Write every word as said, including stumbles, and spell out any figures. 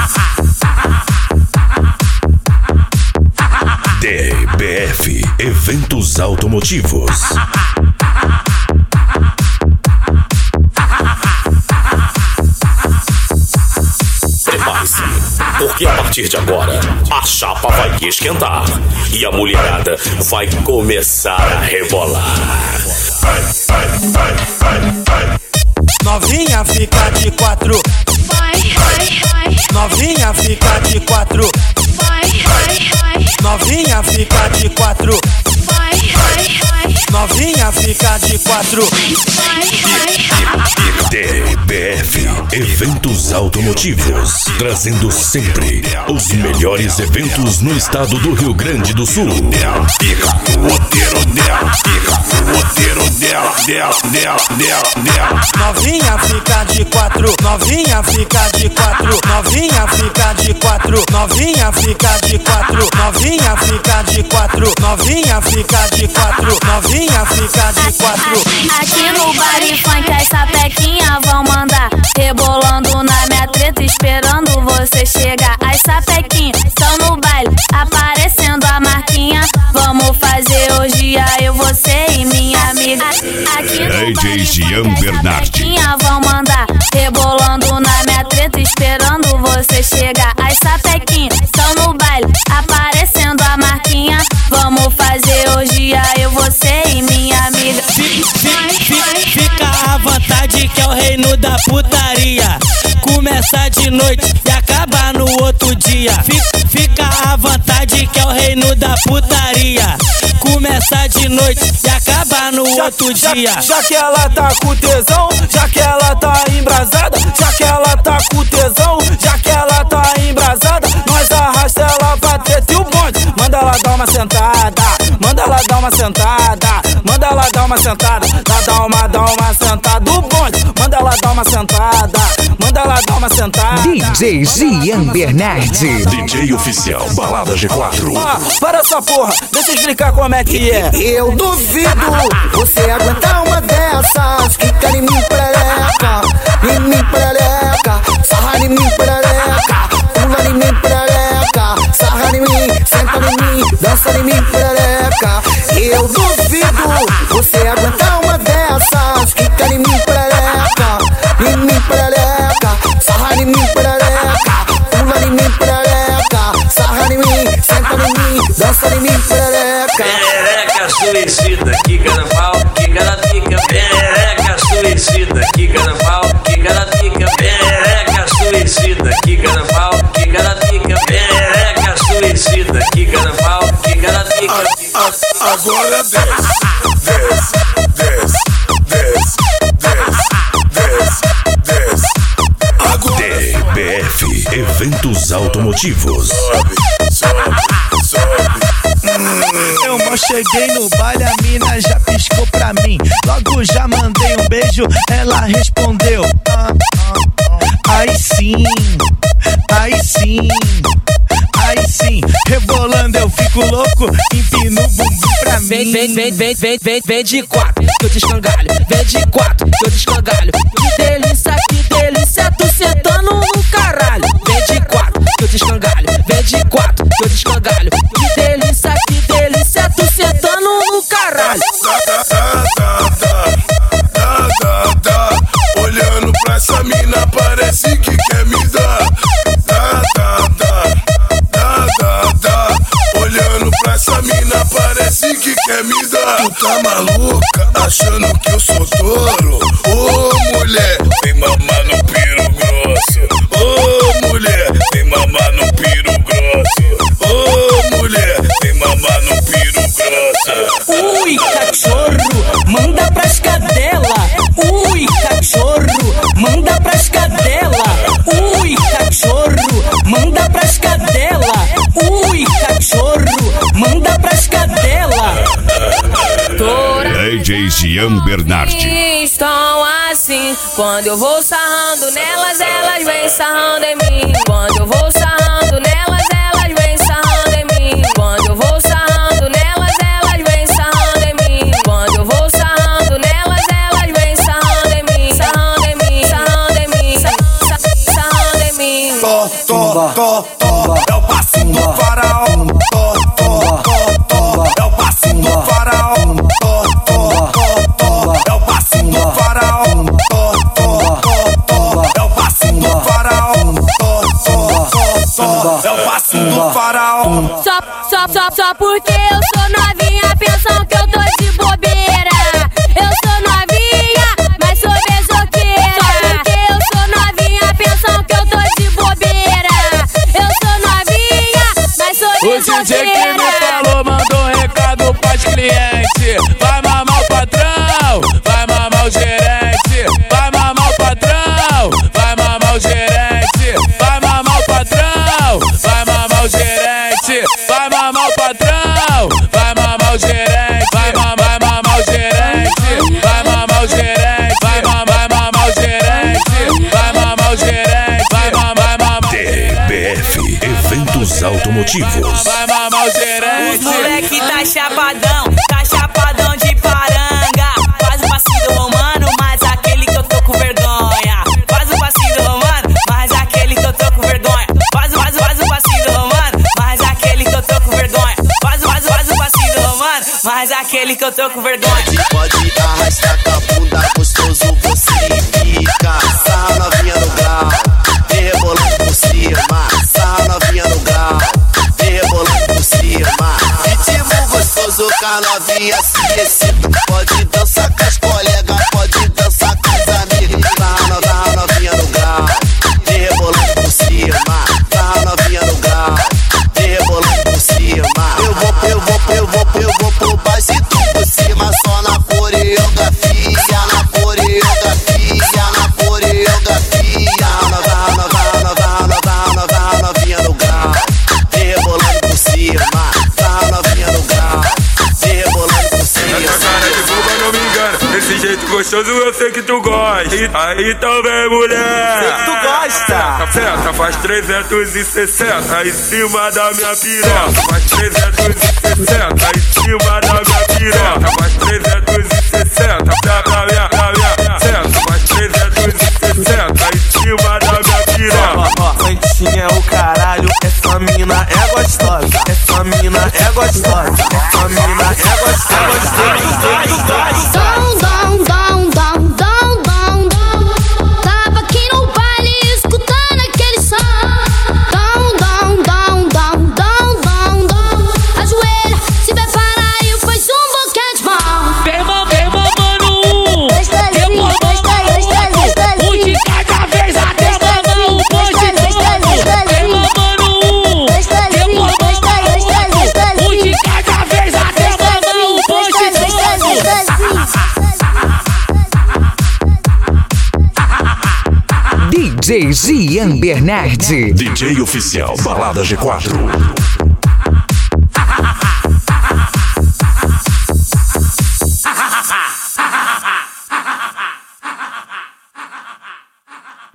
D B F Eventos Automotivos. Prepare-se, porque a partir de agora a chapa vai esquentar e a mulherada vai começar a rebolar. Novinha fica de quatro, vai, vai, vai. novinha fica de quatro, Vai, vai, vai. novinha fica de quatro, Vai, vai, vai. novinha fica de quatro. Vai, vai. D B F Eventos Automotivos, trazendo sempre os melhores eventos no estado do Rio Grande do Sul. Fica o roteiro dela, fica o roteiro dela, dela, dela, dela, dela. Novinha fica de quatro, novinha fica de quatro, novinha fica de quatro, novinha fica de quatro, novinha fica de quatro, novinha fica de quatro, novinha fica de quatro. Aqui no baile funk as sapequinhas vão mandar, rebolando na minha treta, esperando você chegar. As sapequinhas estão no baile, aparecendo a marquinha. Vamos fazer hoje eu, você e minha amiga. Aqui no D J baile Jean funk as Bernardi. sapequinhas vão mandar, rebolando na minha treta, esperando você chegar. As sapequinhas estão no baile, aparecendo a marquinha. Vamos fazer hoje eu, você e minha amiga. Fica à vontade que é o reino da putaria. Começa de noite e acaba no outro dia. Fica à vontade que é o reino da putaria. Começa de noite e acaba no Já, outro já, dia. já que ela tá com tesão, já que ela tá embrasada, já que ela tá com tesão, já que ela tá embrasada, nós arrasta ela pra treta e o bonde. Manda ela dar uma sentada, manda ela dar uma sentada, manda ela dar uma sentada, dá, dá uma, dá uma sentada, o bonde. Manda ela dar uma sentada, manda ela dar uma sentada. D J Jean Bernardi. D J oficial Balada G quatro. Ah, para essa porra, deixa eu explicar como é que é. Eu duvido você aguentar uma dessas. Quica em mim, perereca, em mim, perereca, sarra em mim, perereca, pula em mim, perereca, sarra em mim, senta em mim, dança em mim, perereca. Eu duvido você aguentar uma dessas. Quica em mim, perereca, em mim, perereca, sarra em mim, perereca, pula em mim, perereca, sarra em mim, senta em mim, dança em mim, perereca. Perereca suicida, que carnaval, que cara fica. Perereca suicida, que carnaval, que cara fica. Perereca suicida, que carnaval, que cara fica. Perereca suicida, que carnaval, que cara fica. Agora desce, desce, desce, desce, desce, desce, desce. D B F Eventos Automotivos. Sobe, sobe, sobe. Eu mal cheguei no baile, a mina já piscou pra mim. Logo já mandei um beijo, ela respondeu. Ah, ah, ah. Aí sim, aí sim, aí sim. Rebolando eu fico louco, empino o bumbum pra mim. Vem, vem, vem, vem, vem, vem, vem de quatro, que eu te escangalho. Vem de quatro, que eu te escangalho. Que delícia, que delícia, tu sentando no caralho. Vem de quatro, que eu te escangalho. Vem de quatro, que eu te escangalho. Que delícia, que delícia, tu sentando no caralho. Tá, tá, tá, tá, tá, tá, tá. Olhando pra essa mina parece que quer me dar. Tá, tá, tá, tá, tá, tá. Olhando pra essa mina parece que quer me dar. Tu tá maluca, achando que eu sou touro? Ô oh, mulher, vem mamar no piro grosso. Ô oh, mulher, vem mamar no piro grosso. Ô oh, mulher, vem mamar no piro grosso. Ui, cachorro, manda pras cadela. Ui, cachorro, manda pras cadela. Ui, cachorro, manda pras cadela. Ui, cachorro, manda pras cadela. D J Jean Bernardi. Estão assim, quando eu vou sarrando nelas, elas vêm sarrando em mim. Quando eu vou sarrando nelas, elas vêm sarrando em mim. Quando eu vou sarrando nelas, elas vêm sarrando em mim. Quando eu vou sarrando nelas, elas vêm sarrando em mim. Sarrando em mim, sarrando em mim, sarrando em mim. Tó, tó, tomba, tomba, é o passinho do faraó. Tomba, tomba, tomba, é o passinho do faraó. Tomba, tomba, tomba, é o passinho do faraó. Tomba, tomba, é o passinho do faraó. Tomba, tomba, é o passinho do faraó. Só, só, só, só porque eu sou novinha, pensam que eu tô de bobeira. Eu sou novinha, mas sou beijoqueira. Só porque eu sou novinha, pensam que eu tô de bobeira. Eu sou novinha, mas sou beijoqueira. O D J que me falou mandou um recado pros clientes. Vai mamar o patrão, vai mamar o gerente. Vai mamar o patrão, vai mamar o gerente. Vai mamar o patrão, vai mamar o gerente. Vai mamar o patrão, vai mamar o gerente. Vai mamar, vai mamar o gerente. Vai mamar o gerente. Vai mamar, vai mamar o gerente. Vai mamar o gerente. Vai mamar, vai mamar. D B F Eventos Automotivos. Vai mamar o gerente. Os moleque tá chapadão, tá chapadão de paranga. Faz o passinho do romano, mas aquele que eu tô com vergonha. Faz o passinho do romano, mas aquele que eu tô com vergonha. Faz o, faz o, faz o passinho do romano, mas aquele que eu tô com vergonha. Faz o, faz o, faz o passinho do romano, mas aquele que eu tô com vergonha. Pode arrastar com a bunda gostoso, você fica. Sarra novinha no grau, vem rebolando por cima. Sarra novinha no grau, vem rebolando por cima. Ritmo gostoso com a novinha se excita. Pode dançar com as colegas, pode dançar com as amigas. Sarra no- sarra novinha no grau, vem rebolando por cima. Sarra novinha no grau, vem rebolando por cima. Eu vou, eu vou, eu vou, eu vou por baixo e tu por cima. Só na coreografia, na coreografia, na coreografia. Nova, nova, nova, nova, nova, novinha no grau, vem rebolando por cima. Sarra novinha no grau, vem rebolando por cima. Essa cara de boba não me engana. Desse jeito gostoso eu sei que tu gosta. Aí então vem, mulher. Sei que tu gosta. Senta, faz trezentos e sessenta em cima da minha piroca. Faz trezentos e sessenta em cima da minha piroca. Faz trezentos e sessenta pra, pra minha, pra minha. Senta, faz trezentos e sessenta em cima da minha piroca. Ó, Santinha é o caralho, essa mina é gostosa. Essa mina é gostosa. Essa mina é gostosa. Dom, dom, dom, dom, dom, dom, dom. Tava aqui no baile escutando aquele som. Dom, dom, dom, dom, dom, dom, dom. Ajoelha, se prepara e faz um boquete de mão. Vem, mam- vem mamando um. Gostosinho, Vem mamando gostosinho, um de cada vez até mamar um monte de novo. Vem mamando um. Vem mamando um de cada vez até mamar um monte de novo. D J Gian Bernardi. D J Oficial Balada G quatro.